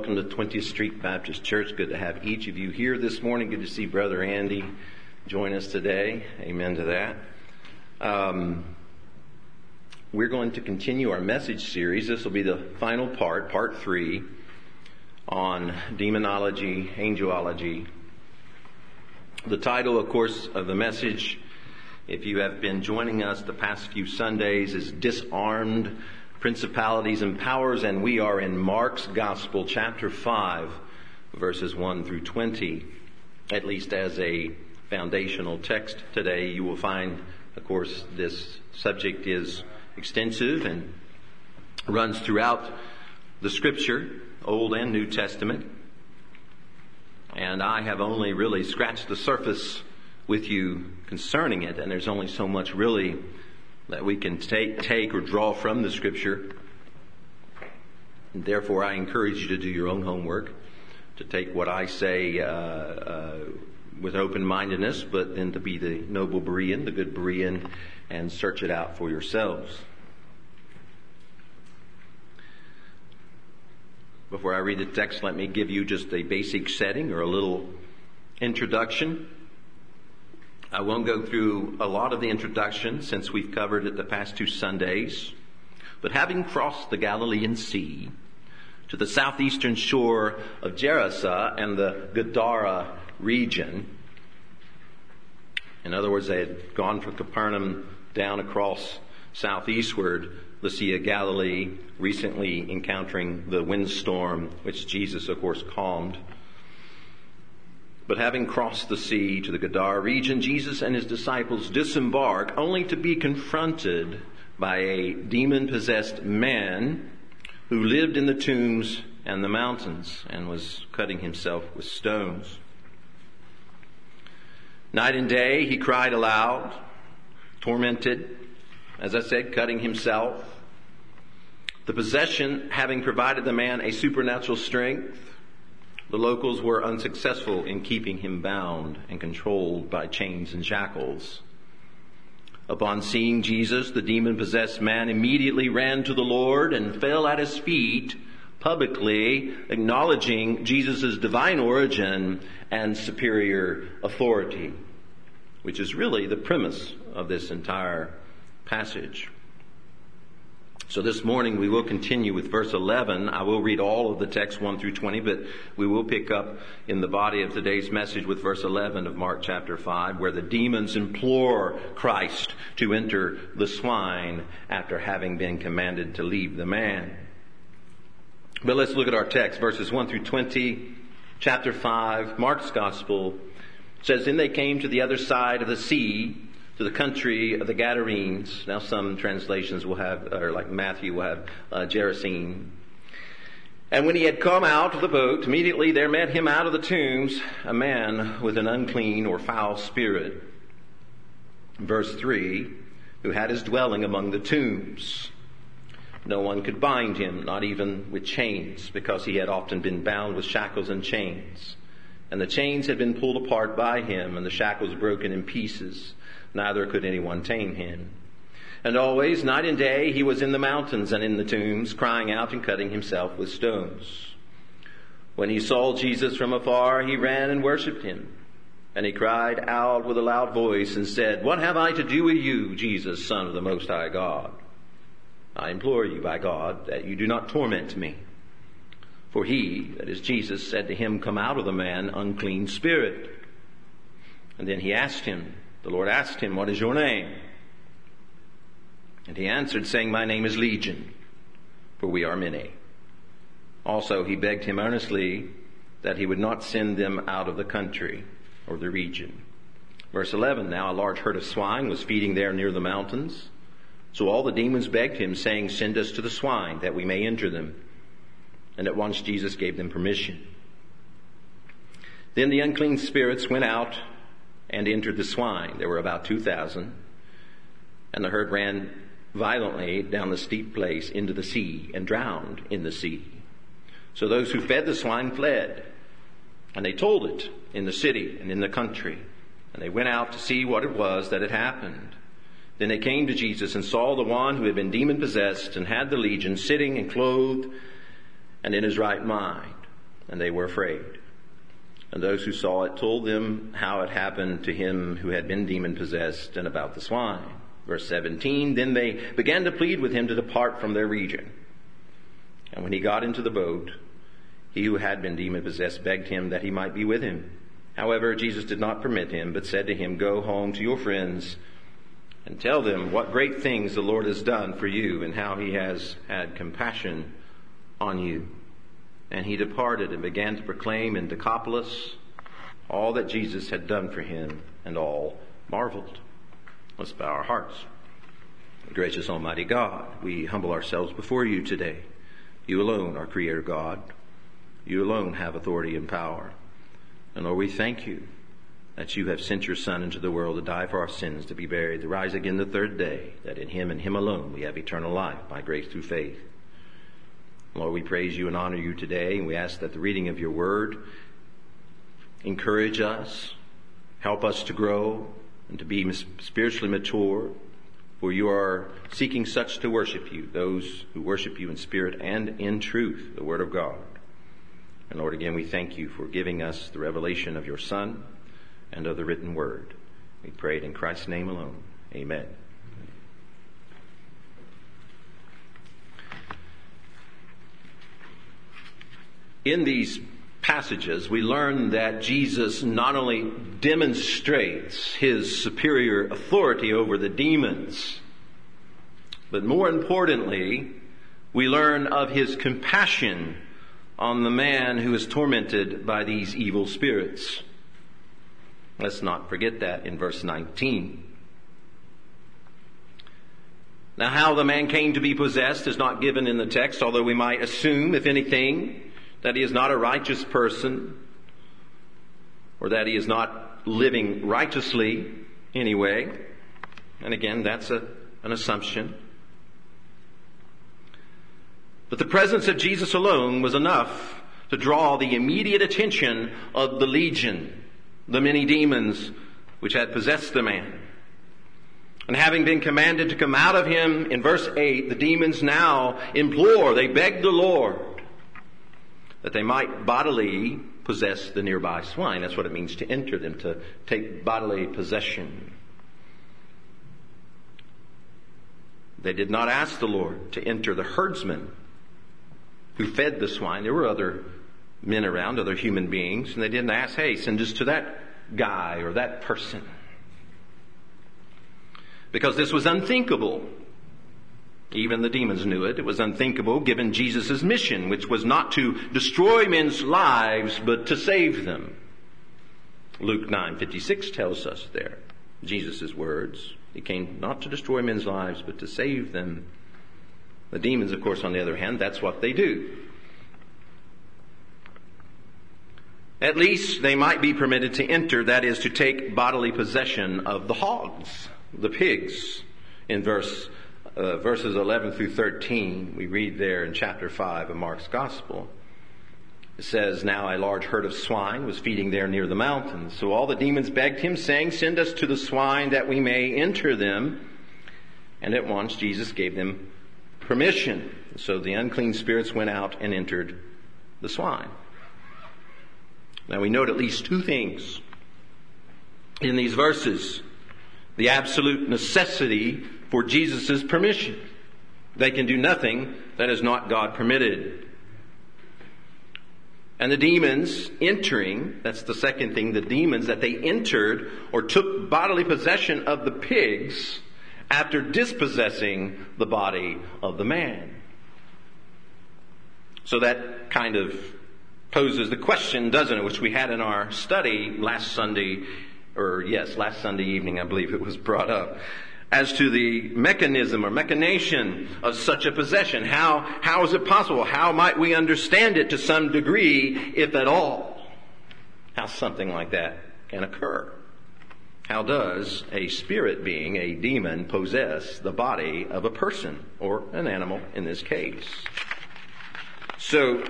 welcome to 20th Street Baptist Church. Good to have each of you here this morning. Good to see Brother Andy join us today. Amen to that. We're going to continue our message series. This will be the final part 3, on demonology, angelology. The title, of course, of the message, if you have been joining us the past few Sundays, is Disarmed Principalities and Powers, and we are in Mark's Gospel, chapter 5, verses 1 through 20, at least as a foundational text today. You will find, of course, this subject is extensive and runs throughout the Scripture, Old and New Testament, and I have only really scratched the surface with you concerning it, and there's only so much really that we can take or draw from the Scripture. And therefore, I encourage you to do your own homework, to take what I say with open-mindedness, but then to be the noble Berean, the good Berean, and search it out for yourselves. Before I read the text, let me give you just a basic setting or a little introduction. I won't go through a lot of the introduction since we've covered it the past 2 Sundays. But having crossed the Galilean Sea to the southeastern shore of Gerasa and the Gadara region, in other words, they had gone from Capernaum down across southeastward, the Sea of Galilee, recently encountering the windstorm, which Jesus, of course, calmed. But having crossed the sea to the Gadara region, Jesus and his disciples disembark only to be confronted by a demon-possessed man who lived in the tombs and the mountains and was cutting himself with stones. Night and day he cried aloud, tormented, as I said, cutting himself. The possession having provided the man a supernatural strength, the locals were unsuccessful in keeping him bound and controlled by chains and shackles. Upon seeing Jesus, the demon-possessed man immediately ran to the Lord and fell at his feet, publicly acknowledging Jesus' divine origin and superior authority, which is really the premise of this entire passage. So this morning we will continue with verse 11. I will read all of the text 1 through 20, but we will pick up in the body of today's message with verse 11 of Mark chapter 5, where the demons implore Christ to enter the swine after having been commanded to leave the man. But let's look at our text, verses 1 through 20, chapter 5, Mark's Gospel. It says, "Then they came to the other side of the sea, to the country of the Gadarenes." Now some translations will have, or like Matthew will have, Gerasene. "And when he had come out of the boat, immediately there met him out of the tombs a man with an unclean or foul spirit." Verse 3, "who had his dwelling among the tombs. No one could bind him, not even with chains, because he had often been bound with shackles and chains. And the chains had been pulled apart by him, and the shackles broken in pieces. Neither could anyone tame him. And always, night and day, he was in the mountains and in the tombs, crying out and cutting himself with stones. When he saw Jesus from afar, he ran and worshipped him. And he cried out with a loud voice and said, 'What have I to do with you, Jesus, Son of the Most High God? I implore you by God that you do not torment me.' For he," that is Jesus, "said to him, 'Come out of the man, unclean spirit.' And then the Lord asked him, 'What is your name?' And he answered, saying, 'My name is Legion, for we are many.' Also he begged him earnestly that he would not send them out of the country or the region." Verse 11, "Now a large herd of swine was feeding there near the mountains. So all the demons begged him, saying, 'Send us to the swine, that we may enter them.' And at once Jesus gave them permission. Then the unclean spirits went out and entered the swine. There were about 2,000. And the herd ran violently down the steep place into the sea and drowned in the sea. So those who fed the swine fled. And they told it in the city and in the country. And they went out to see what it was that had happened. Then they came to Jesus and saw the one who had been demon-possessed and had the legion sitting and clothed and in his right mind, and they were afraid. And those who saw it told them how it happened to him who had been demon-possessed and about the swine. Verse 17, then they began to plead with him to depart from their region. And when he got into the boat, he who had been demon-possessed begged him that he might be with him. However, Jesus did not permit him, but said to him, go home to your friends and tell them what great things the Lord has done for you and how he has had compassion on you. And he departed and began to proclaim in Decapolis all that Jesus had done for him, and all marveled. Let's bow our hearts. Gracious Almighty God, we humble ourselves before you today. You alone are Creator God. You alone have authority and power. And Lord, we thank you that you have sent your Son into the world to die for our sins, to be buried, to rise again the third day, that in him and him alone we have eternal life by grace through faith. Lord, we praise you and honor you today, and we ask that the reading of your word encourage us, help us to grow and to be spiritually mature, for you are seeking such to worship you, those who worship you in spirit and in truth, the word of God. And Lord, again, we thank you for giving us the revelation of your Son and of the written word. We pray it in Christ's name alone. Amen. In these passages, we learn that Jesus not only demonstrates his superior authority over the demons, but more importantly, we learn of his compassion on the man who is tormented by these evil spirits. Let's not forget that in verse 19. Now, how the man came to be possessed is not given in the text, although we might assume, if anything, that he is not a righteous person, or that he is not living righteously anyway. And again, that's an assumption. But the presence of Jesus alone was enough to draw the immediate attention of the legion, the many demons which had possessed the man. And having been commanded to come out of him, in verse 8, the demons now implore, they beg the Lord that they might bodily possess the nearby swine. That's what it means to enter them, to take bodily possession. They did not ask the Lord to enter the herdsman who fed the swine. There were other men around, other human beings, and they didn't ask, hey, send us to that guy or that person. Because this was unthinkable. Even the demons knew it. It was unthinkable given Jesus' mission, which was not to destroy men's lives, but to save them. Luke 9:56 tells us there, Jesus' words. He came not to destroy men's lives, but to save them. The demons, of course, on the other hand, that's what they do. At least they might be permitted to enter, that is, to take bodily possession of the hogs, the pigs. In verses 11 through 13, we read there in chapter 5 of Mark's Gospel. It says, now a large herd of swine was feeding there near the mountains. So all the demons begged him, saying, send us to the swine that we may enter them. And at once Jesus gave them permission. So the unclean spirits went out and entered the swine. Now we note at least two things in these verses. The absolute necessity for Jesus' permission. They can do nothing that is not God permitted. And the demons entering, that's the second thing, the demons, that they entered or took bodily possession of the pigs after dispossessing the body of the man. So that kind of poses the question, doesn't it, which we had in our study last Sunday evening, I believe it was brought up, as to the mechanism or machination of such a possession. How is it possible? How might we understand it to some degree, if at all? How something like that can occur? How does a spirit being, a demon, possess the body of a person or an animal in this case? So,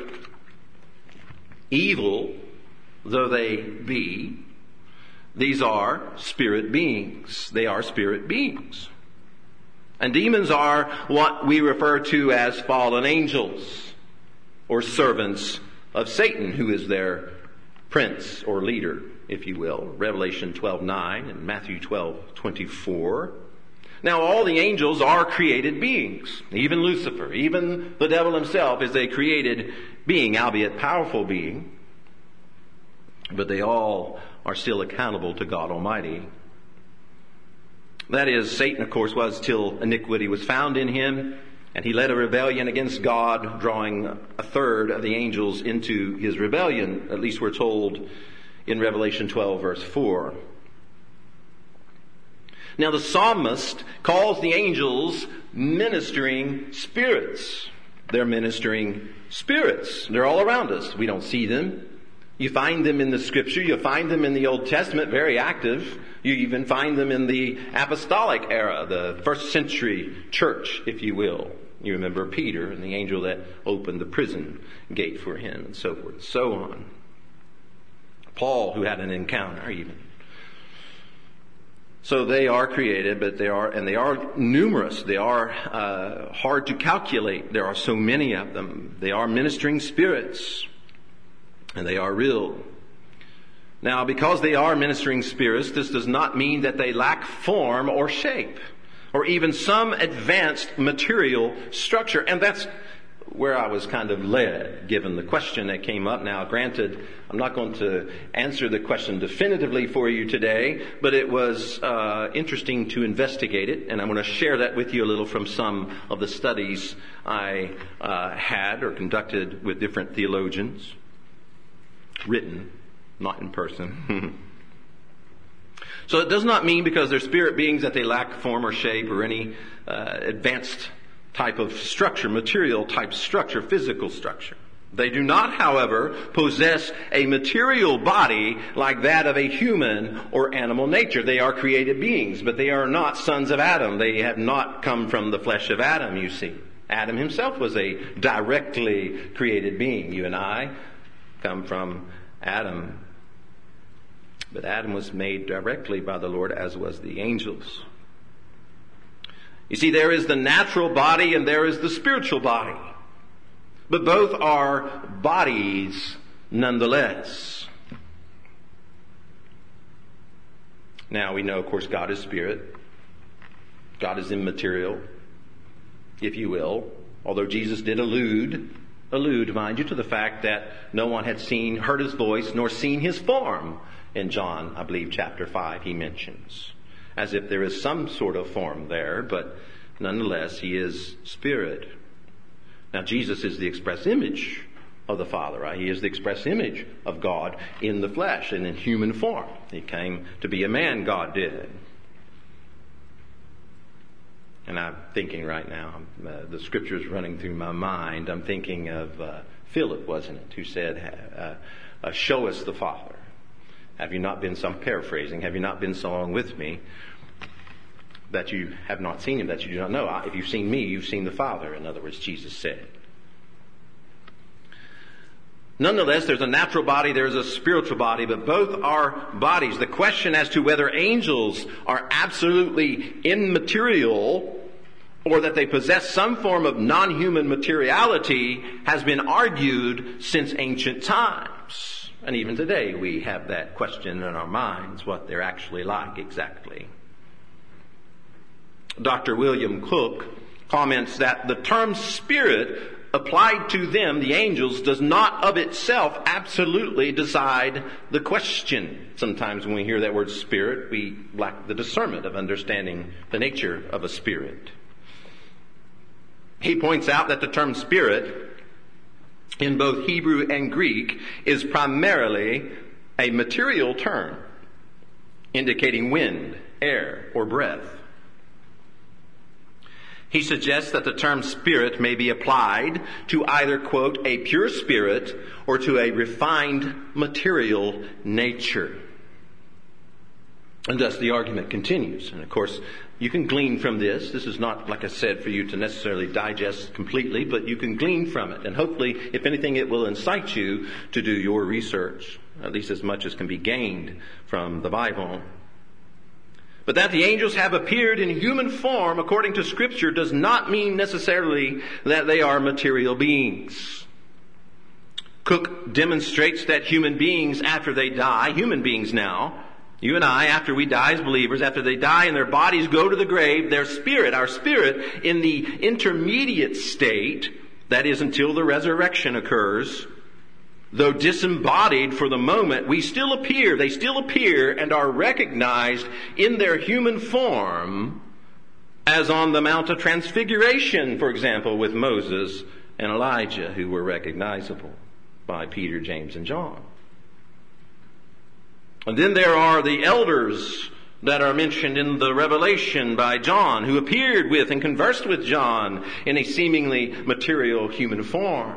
evil though they be, these are spirit beings. They are spirit beings. And demons are what we refer to as fallen angels or servants of Satan, who is their prince or leader, if you will. Revelation 12:9 and Matthew 12:24. Now all the angels are created beings. Even Lucifer, even the devil himself is a created being, albeit powerful being. But they all are still accountable to God Almighty. That is, Satan, of course, was till iniquity was found in him, and he led a rebellion against God, drawing a third of the angels into his rebellion. At least we're told in Revelation 12, verse 4. Now the psalmist calls the angels ministering spirits. They're ministering spirits. They're all around us. We don't see them. You find them in the Scripture. You find them in the Old Testament, very active. You even find them in the apostolic era, the first century church, if you will. You remember Peter and the angel that opened the prison gate for him, and so forth and so on. Paul, who had an encounter even. So they are created, but they are numerous. They are hard to calculate. There are so many of them. They are ministering spirits, and they are real. Now, because they are ministering spirits, this does not mean that they lack form or shape, or even some advanced material structure. And that's where I was kind of led, given the question that came up. Now, granted, I'm not going to answer the question definitively for you today, but it was interesting to investigate it, and I'm going to share that with you a little from some of the studies I had or conducted with different theologians, written, not in person. So it does not mean because they're spirit beings that they lack form or shape or any advanced type of structure, material type structure, physical structure. They do not, however, possess a material body like that of a human or animal nature. They are created beings, but they are not sons of Adam. They have not come from the flesh of Adam, you see. Adam himself was a directly created being. You and I come from Adam. But Adam was made directly by the Lord, as was the angels. You see, there is the natural body and there is the spiritual body. But both are bodies nonetheless. Now we know, of course, God is spirit. God is immaterial, if you will. Although Jesus did allude, mind you, to the fact that no one had heard his voice, nor seen his form. In John, I believe, chapter 5, he mentions. As if there is some sort of form there, but nonetheless, he is spirit. Now, Jesus is the express image of the Father, right? He is the express image of God in the flesh and in human form. He came to be a man, God did. And I'm thinking right now, the scripture's running through my mind. I'm thinking of Philip, wasn't it, who said, show us the Father. Have you not been, some paraphrasing, have you not been so long with me that you have not seen him, that you do not know? If you've seen me, you've seen the Father, in other words, Jesus said. Nonetheless, there's a natural body, there's a spiritual body, but both are bodies. The question as to whether angels are absolutely immaterial or that they possess some form of non-human materiality has been argued since ancient times. And even today we have that question in our minds, what they're actually like exactly. Dr. William Cook comments that the term spirit applied to them, the angels, does not of itself absolutely decide the question. Sometimes when we hear that word spirit, we lack the discernment of understanding the nature of a spirit. He points out that the term spirit in both Hebrew and Greek is primarily a material term indicating wind, air, or breath. He suggests that the term spirit may be applied to either, quote, a pure spirit or to a refined material nature. And thus the argument continues. And of course, you can glean from this. This is not, like I said, for you to necessarily digest completely, but you can glean from it. And hopefully, if anything, it will incite you to do your research, at least as much as can be gained from the Bible. But that the angels have appeared in human form, according to Scripture, does not mean necessarily that they are material beings. Cook demonstrates that human beings, after they die, human beings now, you and I, after we die as believers, after they die and their bodies go to the grave, their spirit, our spirit, in the intermediate state, that is until the resurrection occurs, though disembodied for the moment, they still appear and are recognized in their human form, as on the Mount of Transfiguration, for example, with Moses and Elijah, who were recognizable by Peter, James, and John. And then there are the elders that are mentioned in the Revelation by John, who appeared with and conversed with John in a seemingly material human form.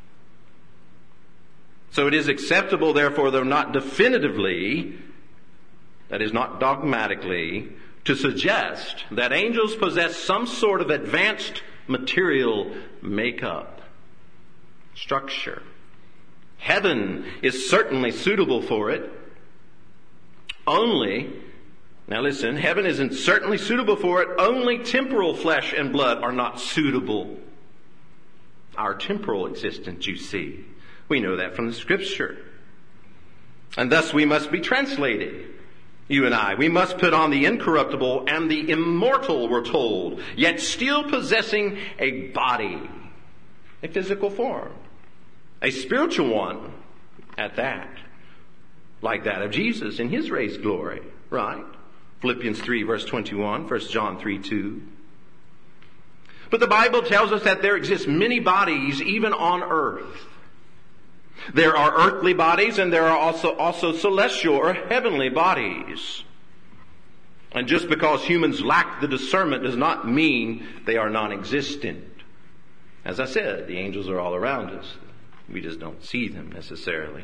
So it is acceptable, therefore, though not definitively, that is not dogmatically, to suggest that angels possess some sort of advanced material makeup, structure. Heaven is certainly suitable for it. Heaven isn't certainly suitable for it. Only temporal flesh and blood are not suitable. Our temporal existence, you see. We know that from the Scripture. And thus we must be translated, you and I. We must put on the incorruptible and the immortal, we're told, yet still possessing a body, a physical form, a spiritual one at that, like that of Jesus in His raised glory, right? Philippians 3 verse 21, 1 John 3:2. But the Bible tells us that there exist many bodies even on earth. There are earthly bodies and there are also celestial or heavenly bodies. And just because humans lack the discernment does not mean they are non-existent. As I said, the angels are all around us. We just don't see them necessarily.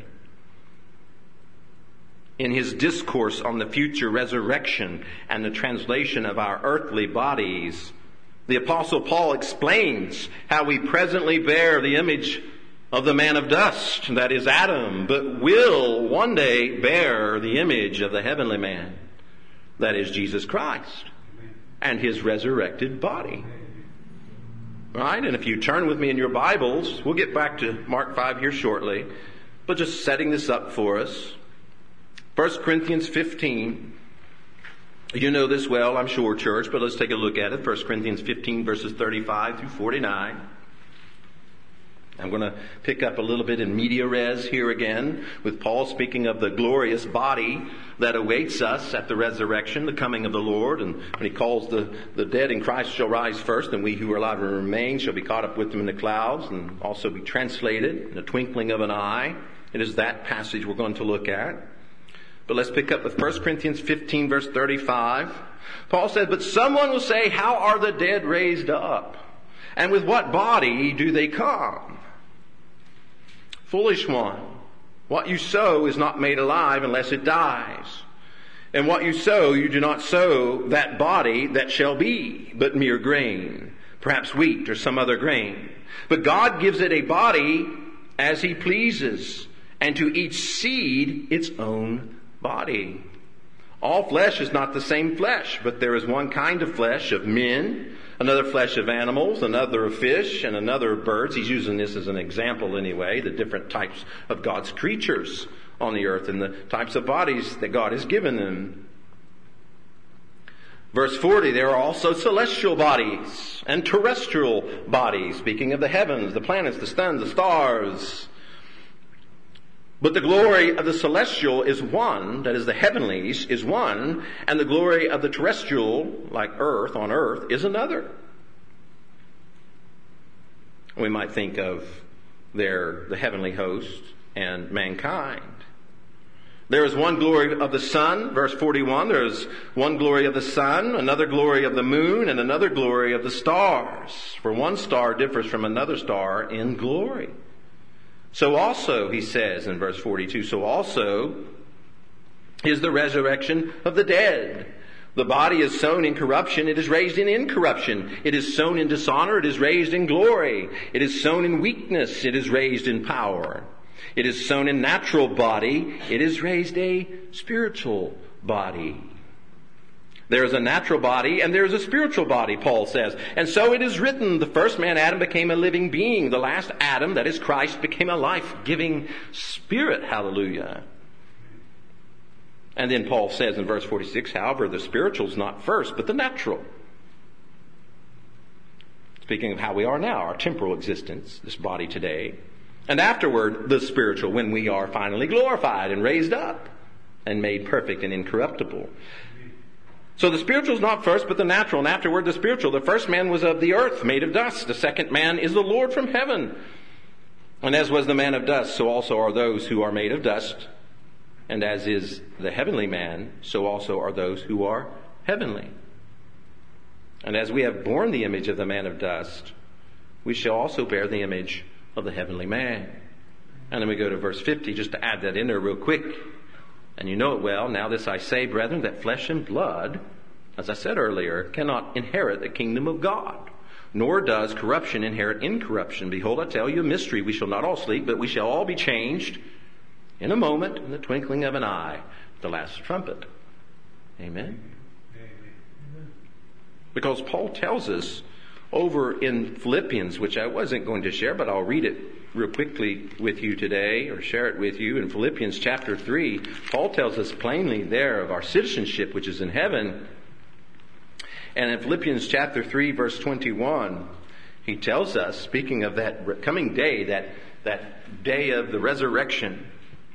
In his discourse on the future resurrection and the translation of our earthly bodies, the Apostle Paul explains how we presently bear the image of the man of dust, that is Adam, but will one day bear the image of the heavenly man, that is Jesus Christ, and His resurrected body. Right? And if you turn with me in your Bibles, we'll get back to Mark 5 here shortly, but just setting this up for us. 1 Corinthians 15. You know this well, I'm sure, church, but let's take a look at it. 1 Corinthians 15 verses 35 through 49. I'm going to pick up a little bit in media res here again, with Paul speaking of the glorious body that awaits us at the resurrection, the coming of the Lord. And when he calls the dead in Christ shall rise first, and we who are alive and remain shall be caught up with them in the clouds, and also be translated in the twinkling of an eye. It is that passage we're going to look at. But let's pick up with 1 Corinthians 15 verse 35. Paul said, "But someone will say, how are the dead raised up? And with what body do they come? Foolish one, what you sow is not made alive unless it dies. And what you sow, you do not sow that body that shall be, but mere grain, perhaps wheat or some other grain. But God gives it a body as He pleases, and to each seed its own body. All flesh is not the same flesh, but there is one kind of flesh of men, another flesh of animals, another of fish, and another of birds." He's using this as an example anyway, the different types of God's creatures on the earth and the types of bodies that God has given them. Verse 40, there are also celestial bodies and terrestrial bodies, speaking of the heavens, the planets, the sun, the stars. But the glory of the celestial is one, that is the heavenlies, is one, and the glory of the terrestrial, like earth, on earth, is another. We might think of the heavenly host and mankind. There is one glory of the sun, verse 41, there is one glory of the sun, another glory of the moon, and another glory of the stars. For one star differs from another star in glory. So also, he says in verse 42, so also is the resurrection of the dead. The body is sown in corruption, it is raised in incorruption. It is sown in dishonor, it is raised in glory. It is sown in weakness, it is raised in power. It is sown in natural body, it is raised a spiritual body. There's a natural body and there's a spiritual body, Paul says. And so it is written, the first man, Adam, became a living being. The last Adam, that is Christ, became a life-giving spirit. Hallelujah. And then Paul says in verse 46, however, the spiritual is not first, but the natural. Speaking of how we are now, our temporal existence, this body today. And afterward, the spiritual, when we are finally glorified and raised up and made perfect and incorruptible. So the spiritual is not first, but the natural, and afterward the spiritual. The first man was of the earth, made of dust. The second man is the Lord from heaven. And as was the man of dust, so also are those who are made of dust. And as is the heavenly man, so also are those who are heavenly. And as we have borne the image of the man of dust, we shall also bear the image of the heavenly man. And then we go to verse 50, just to add that in there real quick. And you know it well. Now this I say, brethren, that flesh and blood, as I said earlier, cannot inherit the kingdom of God. Nor does corruption inherit incorruption. Behold, I tell you a mystery. We shall not all sleep, but we shall all be changed in a moment, in the twinkling of an eye, the last trumpet. Amen. Because Paul tells us over in Philippians, which I wasn't going to share, but I'll read it real quickly with you today, or share it with you. In Philippians chapter 3, Paul tells us plainly there of our citizenship, which is in heaven. And in Philippians chapter 3, verse 21, he tells us, speaking of that coming day, that day of the resurrection,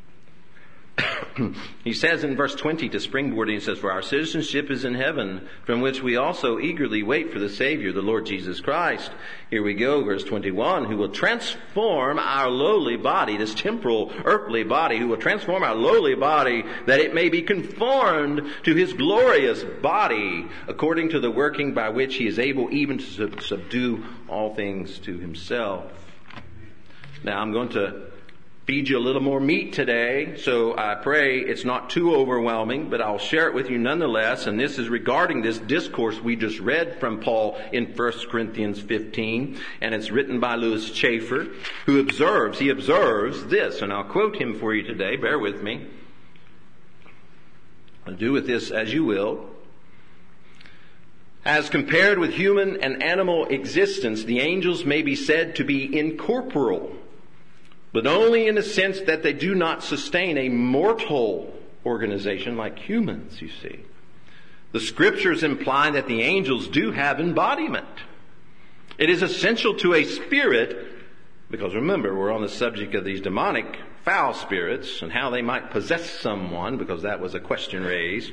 he says in verse 20 to springboard, he says, for our citizenship is in heaven, from which we also eagerly wait for the Savior, the Lord Jesus Christ. Here we go, verse 21, who will transform our lowly body, this temporal, earthly body, who will transform our lowly body, that it may be conformed to his glorious body, according to the working by which he is able even to subdue all things to himself. Now I'm going to feed you a little more meat today, so I pray it's not too overwhelming, but I'll share it with you nonetheless. And this is regarding this discourse we just read from Paul in 1 Corinthians 15, and it's written by Louis Schaeffer, who observes this, and I'll quote him for you today. Bear with me. I'll do with this as you will. As compared with human and animal existence, the angels may be said to be incorporeal, but only in the sense that they do not sustain a mortal organization like humans, you see. The scriptures imply that the angels do have embodiment. It is essential to a spirit, because remember, we're on the subject of these demonic foul spirits and how they might possess someone, because that was a question raised.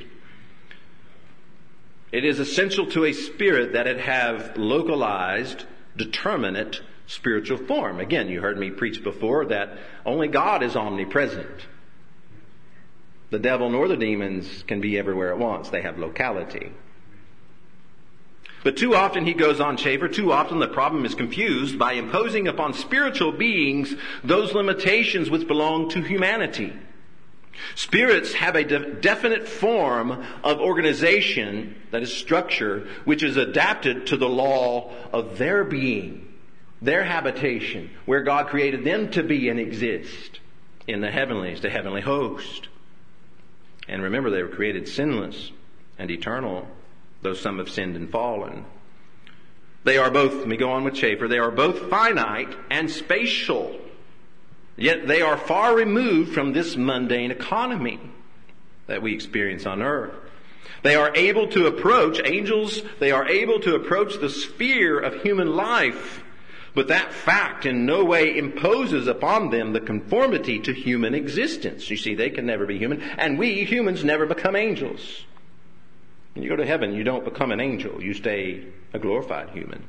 It is essential to a spirit that it have localized, determinate spiritual form. Again, you heard me preach before that only God is omnipresent. The devil nor the demons can be everywhere at once. They have locality. But too often, he goes on, Schaeffer, too often the problem is confused by imposing upon spiritual beings those limitations which belong to humanity. Spirits have a definite form of organization, that is structure, which is adapted to the law of their being, their habitation, where God created them to be and exist in the heavenlies, the heavenly host. And remember, they were created sinless and eternal, though some have sinned and fallen. They are both, let me go on with Schaeffer, they are both finite and spatial. Yet they are far removed from this mundane economy that we experience on earth. They are able to approach, angels, they are able to approach the sphere of human life. But that fact in no way imposes upon them the conformity to human existence. You see, they can never be human, and we humans never become angels. When you go to heaven, you don't become an angel. You stay a glorified human.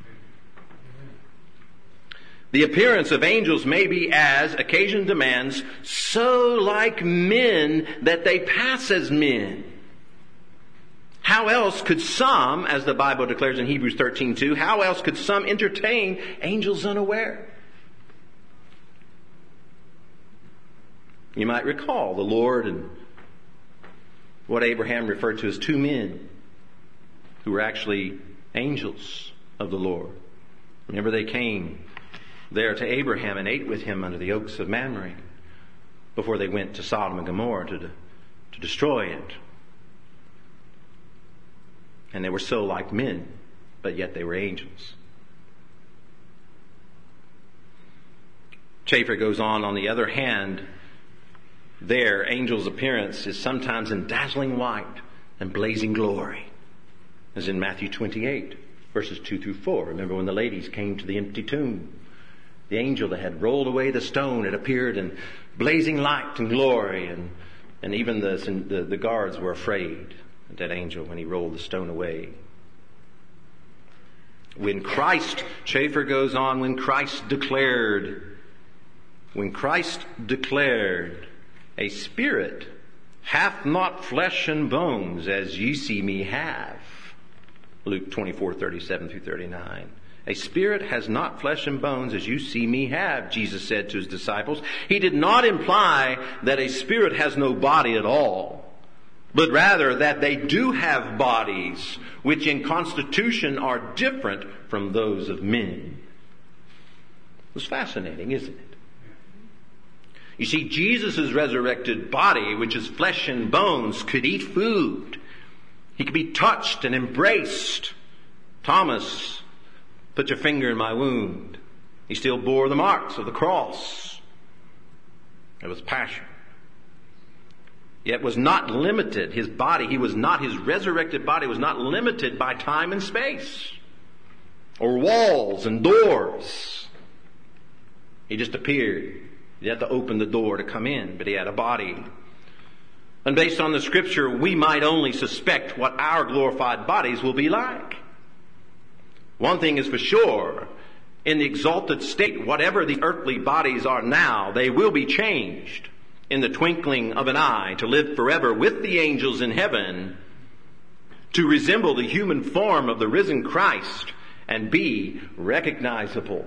The appearance of angels may be, as occasion demands, so like men that they pass as men. How else could some, as the Bible declares in Hebrews 13:2, how else could some entertain angels unaware? You might recall the Lord and what Abraham referred to as two men who were actually angels of the Lord. Remember, they came there to Abraham and ate with him under the oaks of Mamre before they went to Sodom and Gomorrah to destroy it. And they were so like men, but yet they were angels. Chafer goes on the other hand, their angel's appearance is sometimes in dazzling white and blazing glory, as in Matthew 28, verses 2 through 4. Remember when the ladies came to the empty tomb? The angel that had rolled away the stone had appeared in blazing light and glory, and even the guards were afraid of that angel when he rolled the stone away. When Christ, Chafer goes on, when Christ declared, a spirit hath not flesh and bones as ye see me have. Luke 24:37 through 39. A spirit has not flesh and bones as you see me have, Jesus said to his disciples. He did not imply that a spirit has no body at all, but rather that they do have bodies which in constitution are different from those of men. It's fascinating, isn't it? You see, Jesus' resurrected body, which is flesh and bones, could eat food. He could be touched and embraced. Thomas, put your finger in my wound. He still bore the marks of the cross. It was passion. Yet was not limited. His body, his resurrected body was not limited by time and space, or walls and doors. He just appeared. You had to open the door to come in, but he had a body. And based on the scripture, we might only suspect what our glorified bodies will be like. One thing is for sure, in the exalted state, whatever the earthly bodies are now, they will be changed in the twinkling of an eye to live forever with the angels in heaven, to resemble the human form of the risen Christ and be recognizable.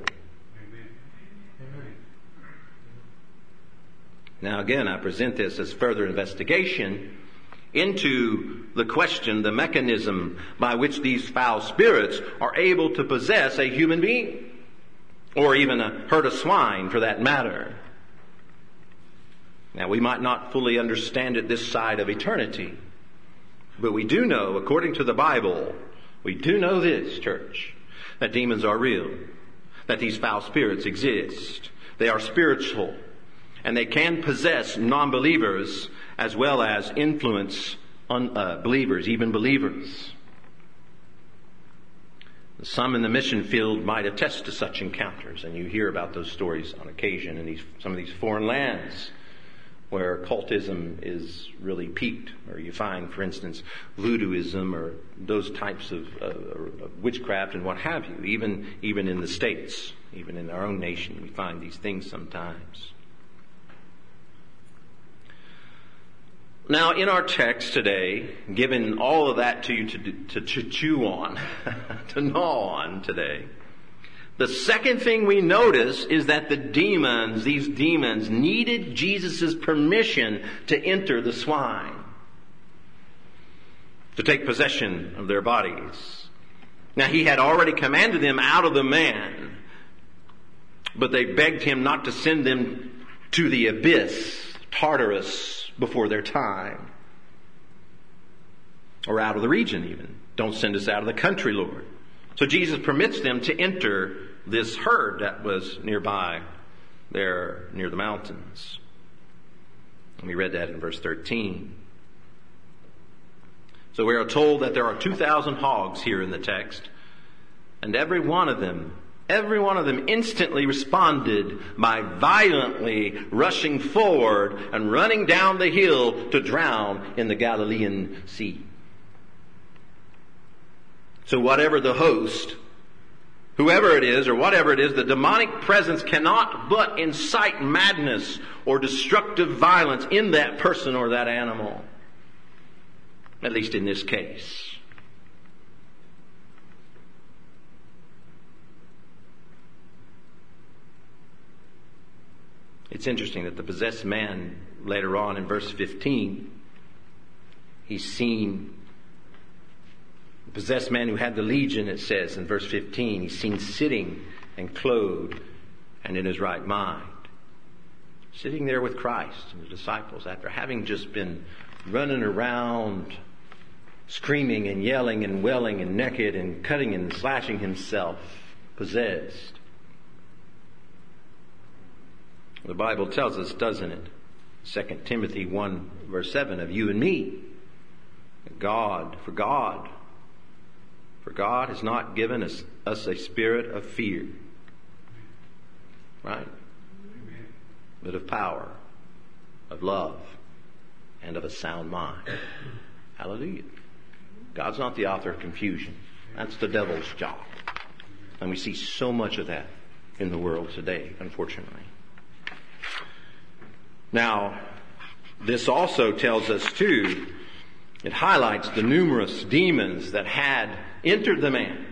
Now again, I present this as further investigation into the question, the mechanism by which these foul spirits are able to possess a human being, or even a herd of swine for that matter. Now we might not fully understand it this side of eternity, but we do know, according to the Bible, we do know this, church, that demons are real, that these foul spirits exist. They are spiritual. And they can possess non-believers as well as influence believers, even believers. Some in the mission field might attest to such encounters, and you hear about those stories on occasion in some of these foreign lands where occultism is really peaked, or you find, for instance, voodooism or those types of witchcraft and what have you. Even in the States, even in our own nation, we find these things sometimes. Now, in our text today, given all of that to you to chew on, to gnaw on today, the second thing we notice is that these demons, needed Jesus' permission to enter the swine, to take possession of their bodies. Now, he had already commanded them out of the man, but they begged him not to send them to the abyss, Tartarus, before their time, or out of the region even. Don't send us out of the country, Lord. So Jesus permits them to enter this herd that was nearby there near the mountains. And we read that in verse 13. So we are told that there are 2,000 hogs here in the text, and every one of them instantly responded by violently rushing forward and running down the hill to drown in the Galilean Sea. So whatever the host, whoever it is or whatever it is, the demonic presence cannot but incite madness or destructive violence in that person or that animal. At least in this case. It's interesting that the possessed man, later on in verse 15, he's seen, the possessed man who had the legion, it says in verse 15, he's seen sitting and clothed and in his right mind. Sitting there with Christ and the disciples after having just been running around screaming and yelling and wailing and naked and cutting and slashing himself, possessed. The Bible tells us, doesn't it? 2 Timothy 1 verse 7 of you and me. For God has not given us a spirit of fear. Right? But of power, of love, and of a sound mind. Hallelujah. God's not the author of confusion. That's the devil's job. And we see so much of that in the world today, unfortunately. Now, this also tells us too, it highlights the numerous demons that had entered the man.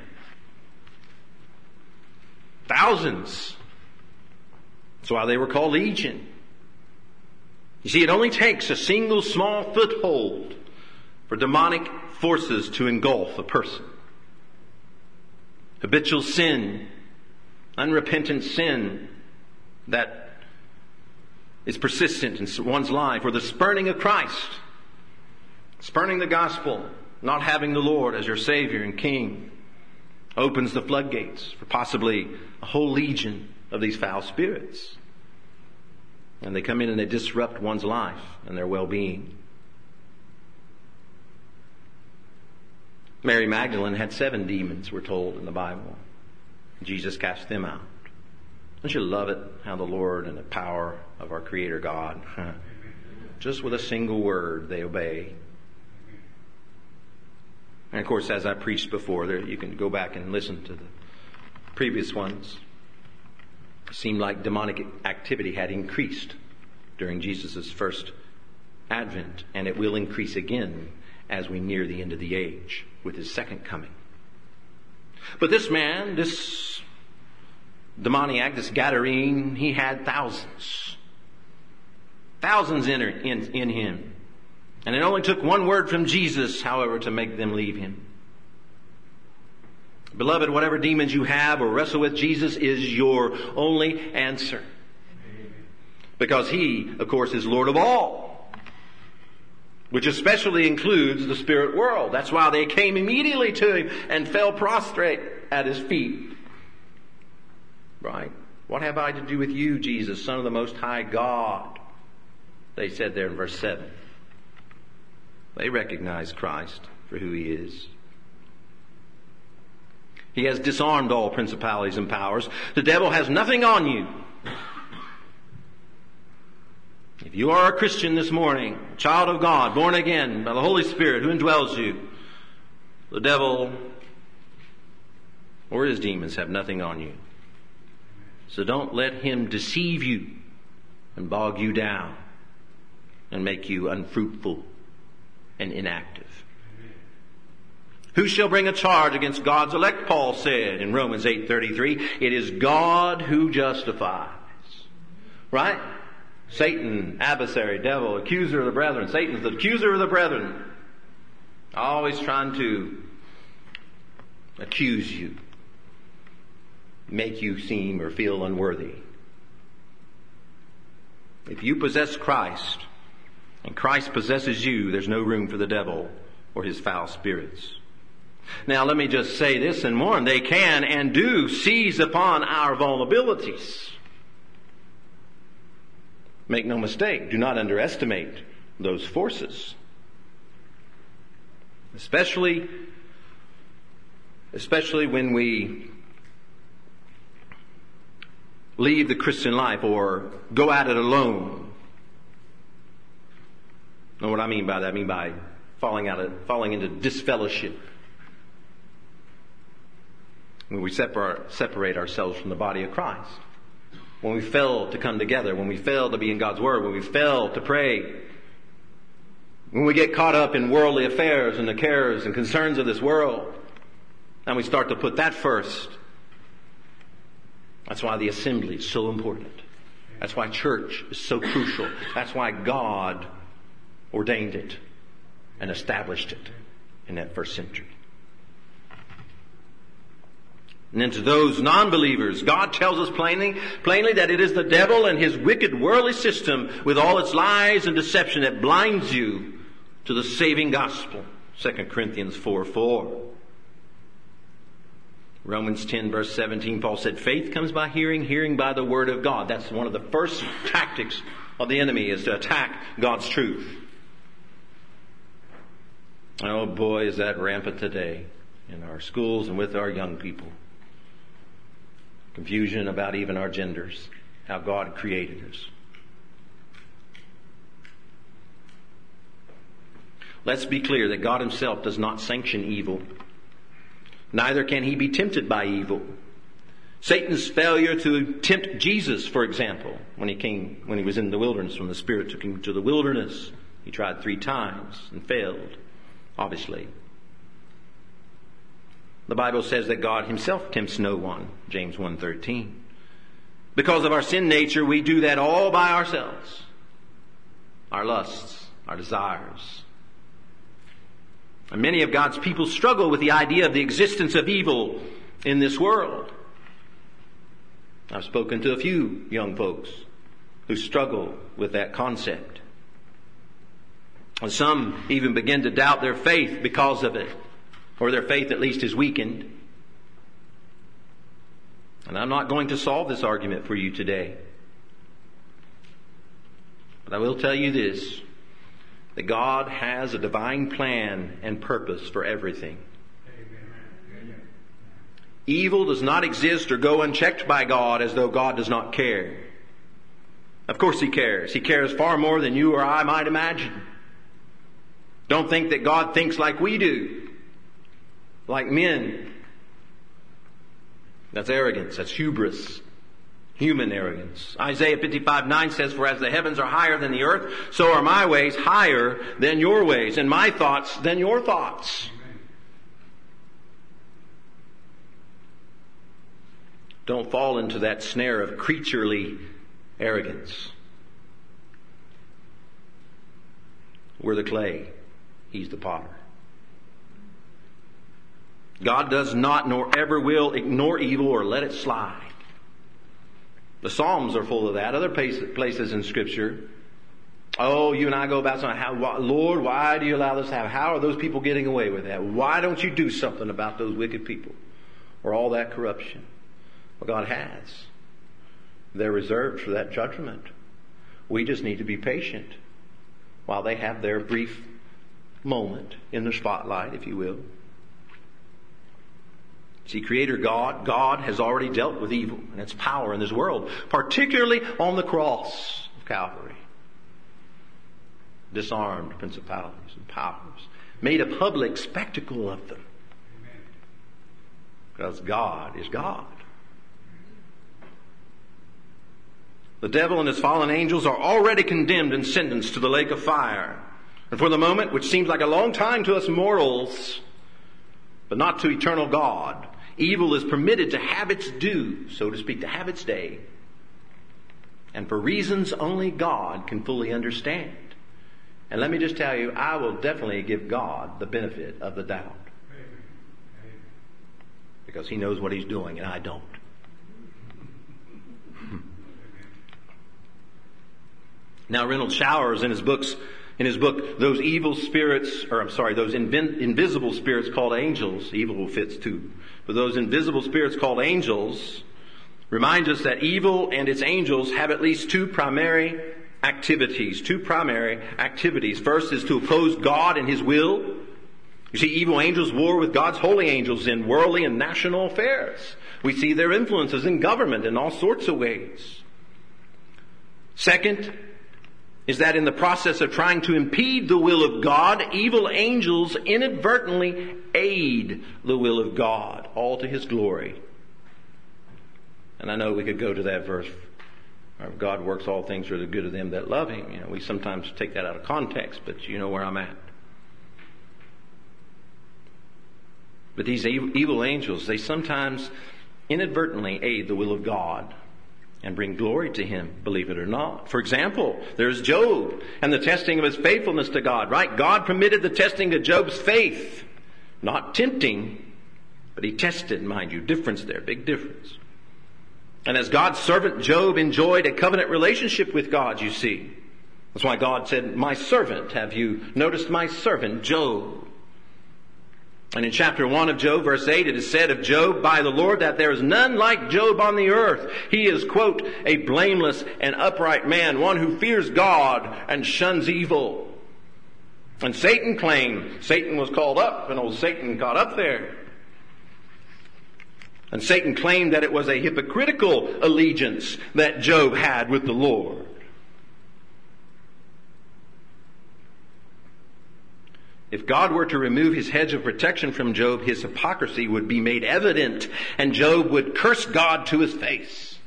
Thousands. That's why they were called legion. You see, it only takes a single small foothold for demonic forces to engulf a person. Habitual sin, unrepentant sin that is persistent in one's life, or the spurning of Christ, spurning the gospel, not having the Lord as your Savior and King, opens the floodgates for possibly a whole legion of these foul spirits. And they come in and they disrupt one's life and their well-being. Mary Magdalene had 7 demons, we're told in the Bible. Jesus cast them out. Don't you love it how the Lord and the power of our Creator God, just with a single word, they obey. And of course, as I preached before, you can go back and listen to the previous ones. It seemed like demonic activity had increased during Jesus' first advent, and it will increase again as we near the end of the age with His second coming. But this man, this demoniac, this Gadarene, he had thousands in him. And it only took one word from Jesus, however, to make them leave him. Beloved, whatever demons you have or wrestle with, Jesus is your only answer. Because He, of course, is Lord of all, which especially includes the spirit world. That's why they came immediately to Him and fell prostrate at His feet. Right? What have I to do with you, Jesus, Son of the Most High God? They said there in verse 7. They recognize Christ for who He is. He has disarmed all principalities and powers. The devil has nothing on you. If you are a Christian this morning, a child of God, born again by the Holy Spirit who indwells you, the devil or his demons have nothing on you. So don't let him deceive you and bog you down and make you unfruitful and inactive. Who shall bring a charge against God's elect? Paul said in Romans 8:33. It is God who justifies. Right? Satan, adversary, devil, accuser of the brethren. Satan's the accuser of the brethren. Always trying to accuse you. Make you seem or feel unworthy. If you possess Christ and Christ possesses you, there's no room for the devil or his foul spirits. Now let me just say this and warn, they can and do seize upon our vulnerabilities. Make no mistake, do not underestimate those forces. Especially when we leave the Christian life or go at it alone. Know what I mean by that? I mean by falling into disfellowship. When we separate ourselves from the body of Christ. When we fail to come together. When we fail to be in God's Word. When we fail to pray. When we get caught up in worldly affairs and the cares and concerns of this world. And we start to put that first. That's why the assembly is so important. That's why church is so crucial. That's why God ordained it and established it in that first century. And then to those non-believers, God tells us plainly that it is the devil and his wicked worldly system with all its lies and deception that blinds you to the saving gospel. 2 Corinthians 4:4. Romans 10 verse 17, Paul said, faith comes by hearing, hearing by the word of God. That's one of the first tactics of the enemy, is to attack God's truth. Oh boy, is that rampant today in our schools and with our young people. Confusion about even our genders, how God created us. Let's be clear that God himself does not sanction evil. Neither can he be tempted by evil. Satan's failure to tempt Jesus, for example, when he was in the wilderness, when the Spirit took him to the wilderness, he tried 3 times and failed, obviously. The Bible says that God himself tempts no one, James 1:13. Because of our sin nature, we do that all by ourselves. Our lusts, our desires. And many of God's people struggle with the idea of the existence of evil in this world. I've spoken to a few young folks who struggle with that concept. And some even begin to doubt their faith because of it, or their faith at least is weakened. And I'm not going to solve this argument for you today. But I will tell you this, that God has a divine plan and purpose for everything. Amen. Evil does not exist or go unchecked by God as though God does not care. Of course he cares. He cares far more than you or I might imagine. Don't think that God thinks like we do, like men. That's arrogance. That's hubris. Human arrogance. Isaiah 55:9 says, for as the heavens are higher than the earth, so are my ways higher than your ways, and my thoughts than your thoughts. Amen. Don't fall into that snare of creaturely arrogance. We're the clay. He's the potter. God does not nor ever will ignore evil or let it slide. The Psalms are full of that. Other places in Scripture. Oh, you and I go about something. Lord, why do you allow this to happen? How are those people getting away with that? Why don't you do something about those wicked people or all that corruption? Well, God has. They're reserved for that judgment. We just need to be patient while they have their brief moment in the spotlight, if you will. See, Creator God has already dealt with evil and its power in this world, particularly on the cross of Calvary. Disarmed principalities and powers. Made a public spectacle of them. Amen. Because God is God. The devil and his fallen angels are already condemned and sentenced to the lake of fire. And for the moment, which seems like a long time to us mortals, but not to eternal God, evil is permitted to have its due, so to speak, to have its day. And for reasons only God can fully understand. And let me just tell you, I will definitely give God the benefit of the doubt. Because he knows what he's doing and I don't. Now, Reynolds Showers in his book, those evil spirits, those invisible spirits called angels, evil fits too, but those invisible spirits called angels, reminds us that evil and its angels have at least two primary activities. First is to oppose God and his will. You see, evil angels war with God's holy angels in worldly and national affairs. We see their influences in government in all sorts of ways. Second is that in the process of trying to impede the will of God, evil angels inadvertently aid the will of God, all to his glory. And I know we could go to that verse, God works all things for the good of them that love him. You know, we sometimes take that out of context, but you know where I'm at. But these evil angels, they sometimes inadvertently aid the will of God and bring glory to him, believe it or not. For example, there's Job and the testing of his faithfulness to God, right? God permitted the testing of Job's faith. Not tempting, but he tested, mind you. Difference there, big difference. And as God's servant, Job enjoyed a covenant relationship with God, you see. That's why God said, my servant, have you noticed my servant, Job? And in chapter 1 of Job, verse 8, it is said of Job by the Lord that there is none like Job on the earth. He is, quote, a blameless and upright man, one who fears God and shuns evil. And Satan was called up, and old Satan got up there. And Satan claimed that it was a hypocritical allegiance that Job had with the Lord. If God were to remove his hedge of protection from Job, his hypocrisy would be made evident, and Job would curse God to his face.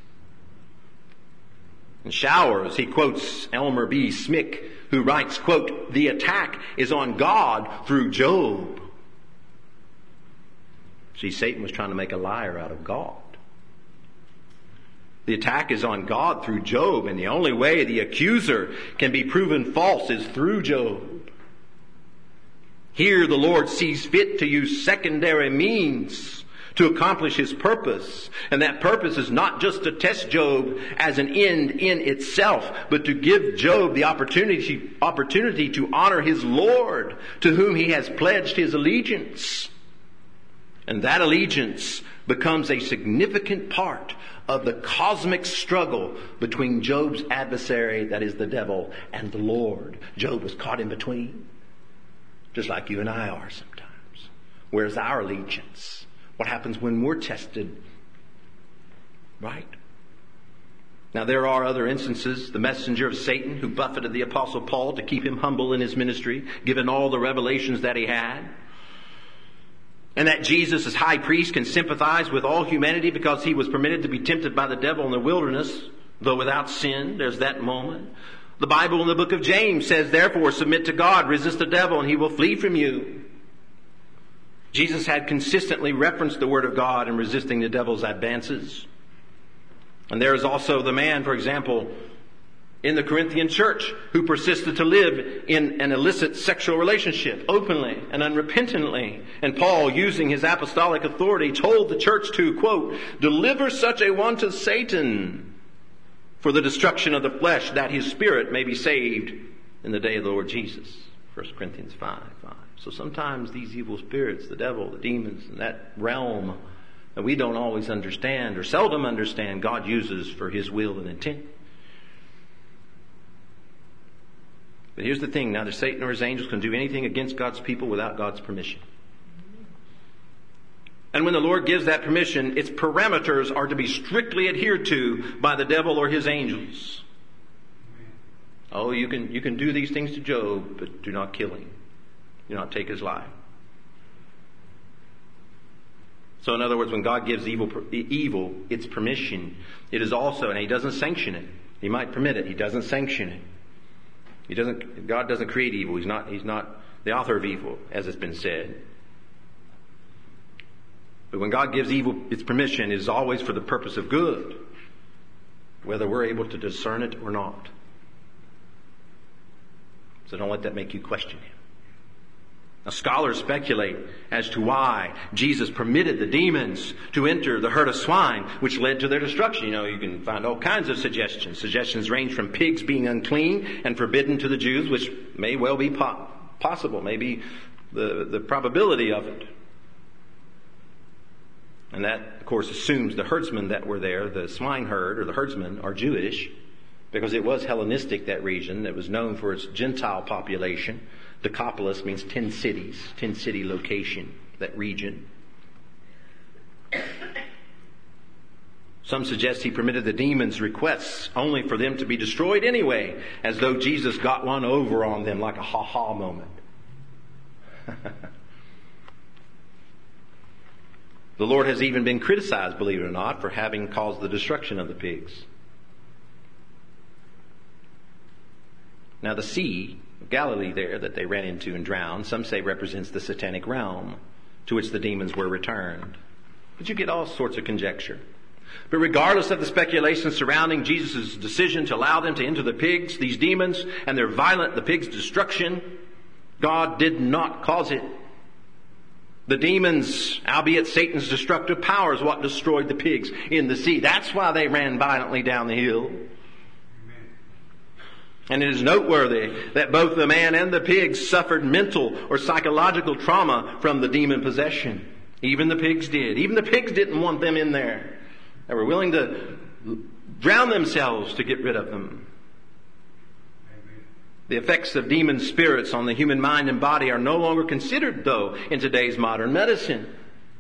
In Showers, he quotes Elmer B. Smick, who writes, quote, "The attack is on God through Job." See, Satan was trying to make a liar out of God. The attack is on God through Job, and the only way the accuser can be proven false is through Job. Here the Lord sees fit to use secondary means to accomplish his purpose. And that purpose is not just to test Job as an end in itself, but to give Job the opportunity to honor his Lord, to whom he has pledged his allegiance. And that allegiance becomes a significant part of the cosmic struggle between Job's adversary, that is the devil, and the Lord. Job was caught in between, just like you and I are sometimes. Where's our allegiance? What happens when we're tested? Right? Now there are other instances. The messenger of Satan who buffeted the Apostle Paul to keep him humble in his ministry, given all the revelations that he had. And that Jesus as high priest can sympathize with all humanity because he was permitted to be tempted by the devil in the wilderness, though without sin. There's that moment. The Bible in the book of James says, "Therefore submit to God, resist the devil, and he will flee from you." Jesus had consistently referenced the Word of God in resisting the devil's advances. And there is also the man, for example, in the Corinthian church who persisted to live in an illicit sexual relationship openly and unrepentantly. And Paul, using his apostolic authority, told the church to, quote, "deliver such a one to Satan for the destruction of the flesh, that his spirit may be saved in the day of the Lord Jesus." 1 Corinthians 5:5. So sometimes these evil spirits, the devil, the demons, in that realm that we don't always understand or seldom understand, God uses for his will and intent. But here's the thing, neither Satan or his angels can do anything against God's people without God's permission. And when the Lord gives that permission, its parameters are to be strictly adhered to by the devil or his angels. Oh, you can do these things to Job, but do not kill him. Do not take his life. So in other words, when God gives evil its permission, it is also, and he doesn't sanction it. He might permit it. He doesn't sanction it. God doesn't create evil. He's not the author of evil, as it's been said. But when God gives evil its permission, it is always for the purpose of good, whether we're able to discern it or not. So don't let that make you question him. Now, scholars speculate as to why Jesus permitted the demons to enter the herd of swine, which led to their destruction. You can find all kinds of suggestions. Suggestions range from pigs being unclean and forbidden to the Jews, which may well be possible, maybe the probability of it. And that, of course, assumes the herdsmen that were there, the swine herd or the herdsmen, are Jewish, because it was Hellenistic, that region. It was known for its Gentile population. Decapolis means 10 cities, 10-city location, that region. Some suggest he permitted the demons' requests only for them to be destroyed anyway, as though Jesus got one over on them like a ha-ha moment. The Lord has even been criticized, believe it or not, for having caused the destruction of the pigs. Now the Sea of Galilee there that they ran into and drowned, some say represents the satanic realm to which the demons were returned. But you get all sorts of conjecture. But regardless of the speculation surrounding Jesus' decision to allow them to enter the pigs, these demons, and the pigs' destruction, God did not cause it. The demons, albeit Satan's destructive power, is what destroyed the pigs in the sea. That's why they ran violently down the hill. And it is noteworthy that both the man and the pigs suffered mental or psychological trauma from the demon possession. Even the pigs did. Even the pigs didn't want them in there. They were willing to drown themselves to get rid of them. The effects of demon spirits on the human mind and body are no longer considered, though, in today's modern medicine.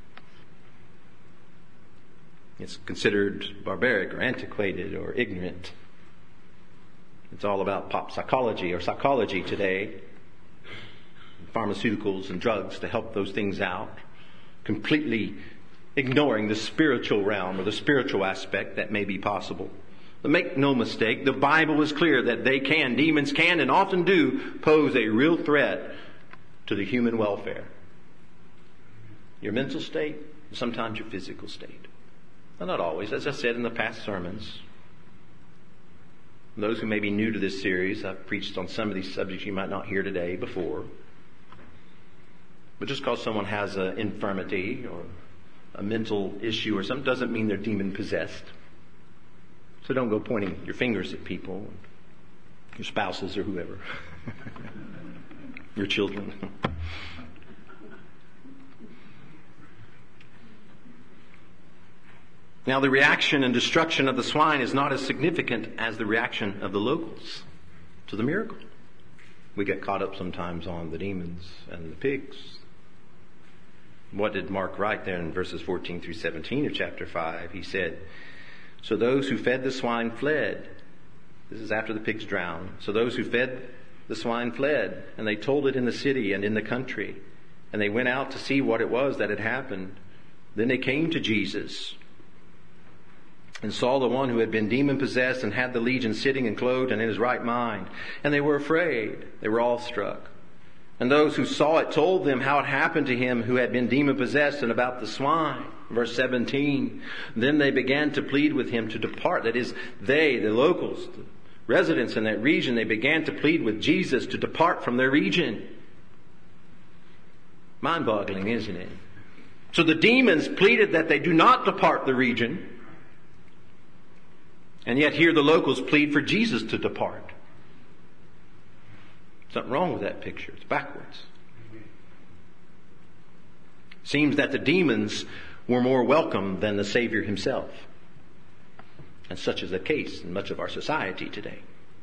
It's considered barbaric or antiquated or ignorant. It's all about pop psychology or psychology today. Pharmaceuticals and drugs to help those things out. Completely ignoring the spiritual realm or the spiritual aspect that may be possible. But make no mistake, the Bible is clear that demons can and often do pose a real threat to the human welfare. Your mental state, and sometimes your physical state. Well, not always, as I said in the past sermons. Those who may be new to this series, I've preached on some of these subjects you might not hear today before. But just because someone has an infirmity or a mental issue or something doesn't mean they're demon possessed. So don't go pointing your fingers at people, your spouses or whoever, your children. Now, the reaction and destruction of the swine is not as significant as the reaction of the locals to the miracle. We get caught up sometimes on the demons and the pigs. What did Mark write there in verses 14 through 17 of chapter 5? He said, "So those who fed the swine fled." This is after the pigs drowned. "So those who fed the swine fled, and they told it in the city and in the country. And they went out to see what it was that had happened. Then they came to Jesus and saw the one who had been demon-possessed and had the legion sitting and clothed and in his right mind. And they were afraid. They were awestruck. And those who saw it told them how it happened to him who had been demon-possessed and about the swine." Verse 17, "Then they began to plead with him to depart." That is, they, the locals, the residents in that region, they began to plead with Jesus to depart from their region. Mind-boggling, isn't it? So the demons pleaded that they do not depart the region. And yet here the locals plead for Jesus to depart. Something wrong with that picture. It's backwards. Seems that the demons were more welcome than the Savior himself. And such is the case in much of our society today.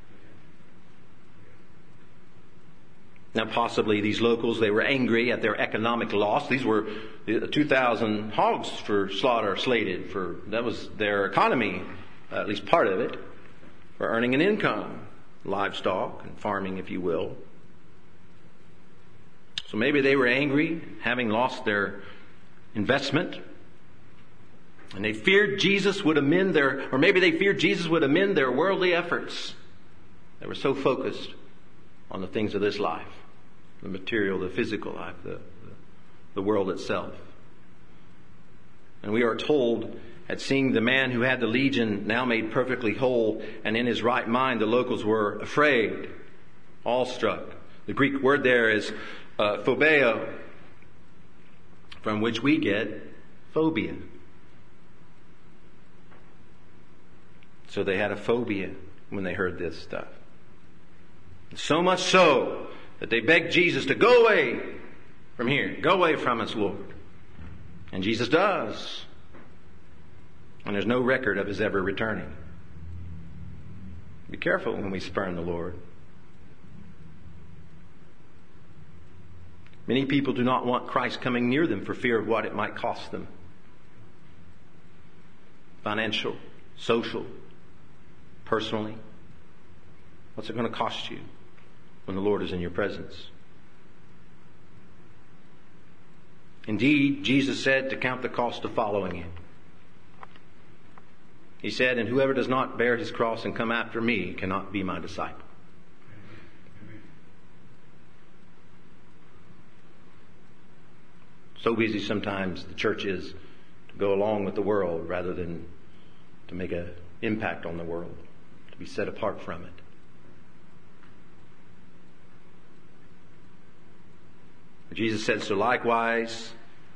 Now possibly these locals, they were angry at their economic loss. These were 2,000 hogs for slaughter slated for, that was their economy, at least part of it, for earning an income. Livestock and farming, if you will. So maybe they were angry, having lost their investment. And they feared Jesus would amend or maybe they feared Jesus would amend their worldly efforts. They were so focused on the things of this life, the material, the physical life, the world itself. And we are told, at seeing the man who had the legion now made perfectly whole and in his right mind, the locals were afraid, awestruck. The Greek word there is phobeo, from which we get phobia. So they had a phobia when they heard this stuff. So much so that they begged Jesus to go away from here. Go away from us, Lord. And Jesus does. And there's no record of his ever returning. Be careful when we spurn the Lord. Many people do not want Christ coming near them for fear of what it might cost them. Financial, social, personally. What's it going to cost you when the Lord is in your presence? Indeed, Jesus said to count the cost of following him. He said, "And whoever does not bear his cross and come after me cannot be my disciple." So busy sometimes the church is to go along with the world rather than to make an impact on the world, to be set apart from it. Jesus said, "So likewise,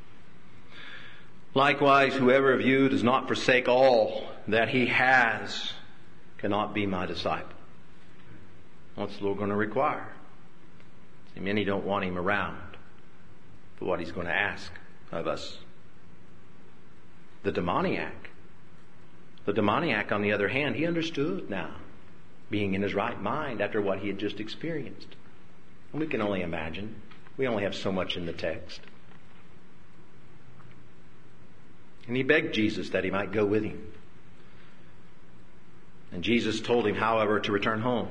whoever of you does not forsake all that he has cannot be my disciple." What's the Lord going to require? See, many don't want him around for what he's going to ask of us. The demoniac, on the other hand, he understood now, being in his right mind after what he had just experienced. And we can only imagine. We only have so much in the text. And he begged Jesus that he might go with him. And Jesus told him, however, to return home.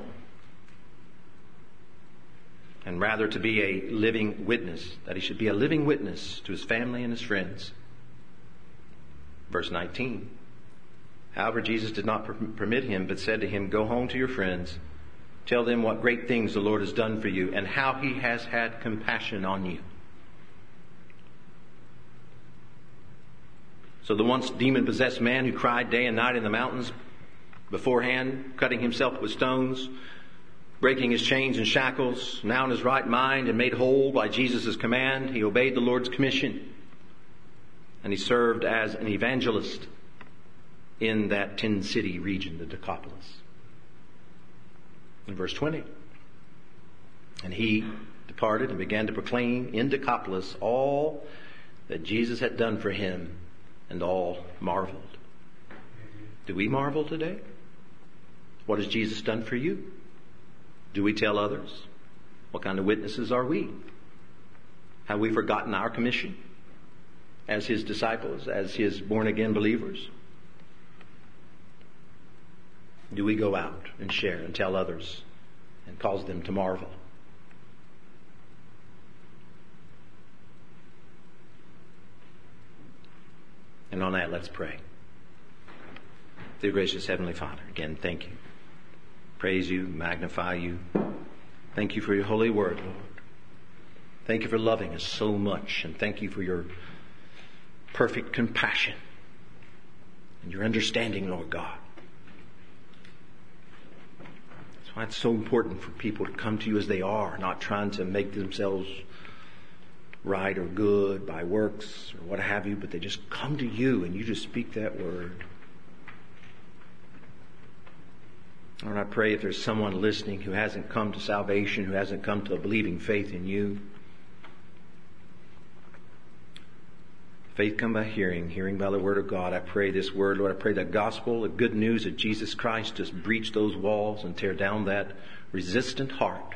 And rather to be a living witness, that he should be a living witness to his family and his friends. Verse 19. However, Jesus did not permit him, but said to him, go home to your friends, tell them what great things the Lord has done for you, and how he has had compassion on you. So the once demon-possessed man who cried day and night in the mountains beforehand, cutting himself with stones, breaking his chains and shackles, now in his right mind and made whole by Jesus' command, he obeyed the Lord's commission. And he served as an evangelist in that 10-city region, the Decapolis. In verse 20. And he departed and began to proclaim in Decapolis all that Jesus had done for him, and all marveled. Do we marvel today? What has Jesus done for you? Do we tell others? What kind of witnesses are we? Have we forgotten our commission as his disciples, as his born-again believers? Do we go out and share and tell others and cause them to marvel? And on that, let's pray. Dear gracious Heavenly Father, again, thank you. Praise you, magnify you. Thank you for your holy word, Lord. Thank you for loving us so much, and thank you for your perfect compassion and your understanding, Lord God. That's why it's so important for people to come to you as they are, not trying to make themselves right or good by works or what have you, but they just come to you and you just speak that word. Lord, I pray if there's someone listening who hasn't come to salvation, who hasn't come to a believing faith in you. Faith come by hearing, hearing by the word of God. I pray this word, Lord, I pray the gospel, the good news of Jesus Christ, just breach those walls and tear down that resistant heart.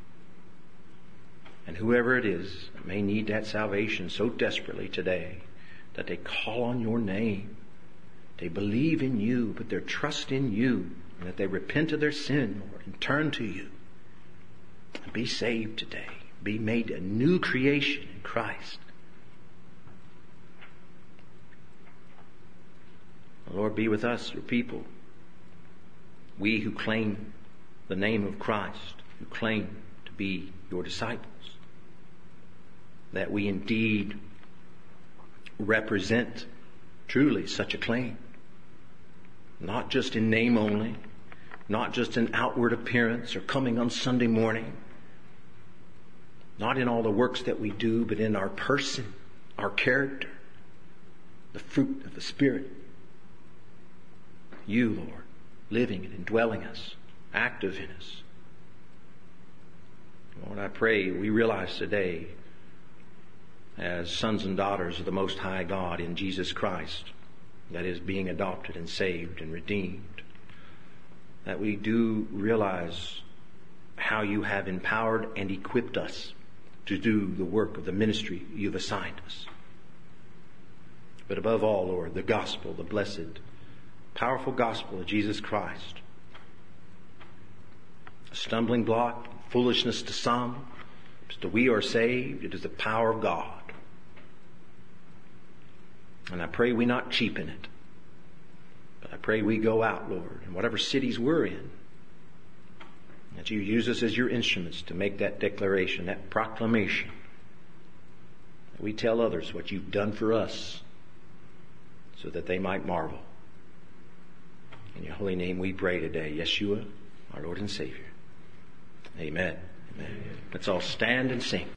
And whoever it is that may need that salvation so desperately today, that they call on your name, they believe in you, put their trust in you, and that they repent of their sin, Lord, and turn to you. And be saved today. Be made a new creation in Christ. Lord, be with us, your people. We who claim the name of Christ, who claim to be your disciples. That we indeed represent truly such a claim. Not just in name only, not just in outward appearance or coming on Sunday morning, not in all the works that we do, but in our person, our character, the fruit of the Spirit. You, Lord, living and indwelling us, active in us. Lord, I pray we realize today, as sons and daughters of the Most High God in Jesus Christ, that is being adopted and saved and redeemed, that we do realize how you have empowered and equipped us to do the work of the ministry you've assigned us. But above all, Lord, the gospel, the blessed, powerful gospel of Jesus Christ, a stumbling block, foolishness to some, but we are saved. It is the power of God. And I pray we not cheapen it. But I pray we go out, Lord, in whatever cities we're in, that you use us as your instruments to make that declaration, that proclamation. That we tell others what you've done for us so that they might marvel. In your holy name we pray today, Yeshua, our Lord and Savior. Amen. Amen. Let's all stand and sing.